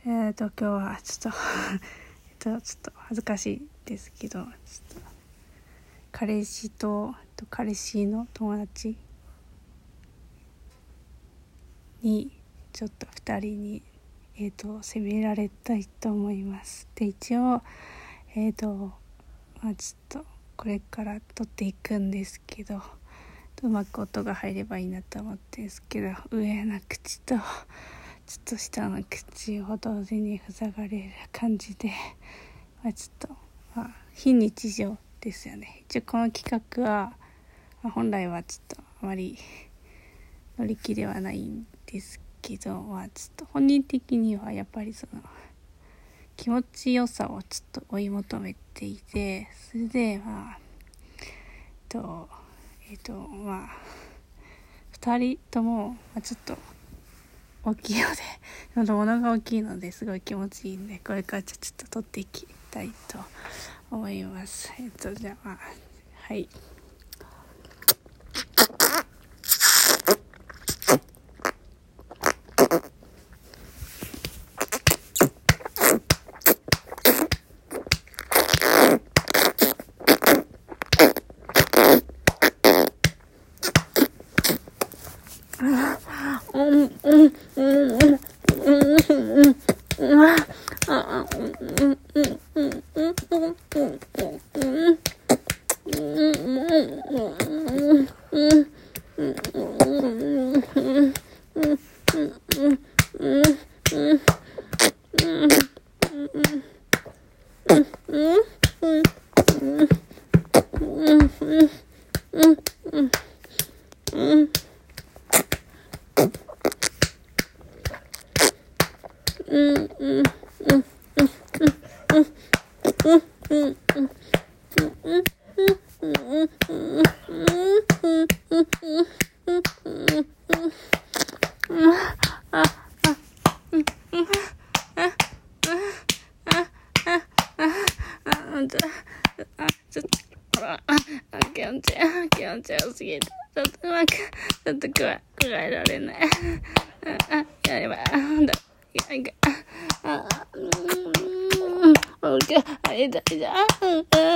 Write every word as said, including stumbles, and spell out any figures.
えっと今日はちょっとえっとちょっと恥ずかしいですけど、ちょっと彼氏と彼氏の友達にちょっとふたりにえっと責められたいと思います。で一応えっとまあちょっとこれから撮っていくんですけど、うまく音が入ればいいなと思ってるんですけど、上の口とちょっと下の口を同時に塞がれる感じで、まあ、ちょっと、まあ、非日常ですよね。一応この企画は、まあ、本来はちょっとあまり乗り気ではないんですけど、まあ、ちょっと本人的にはやっぱりその気持ちよさをちょっと追い求めていて、それでまあえっとえっとまあふたりとも、まあ、ちょっと大きいので物が大きいのですごい気持ちいいんで、これからちょっと撮っていきたいと思います。えっとじゃあまあはいうんうんうんうんうんちょっとあ気持ち気持ちよすぎてちょっとうまくちょっとくわくわえられない。あやばいなんだいやいやあうんうんうんあ痛い痛い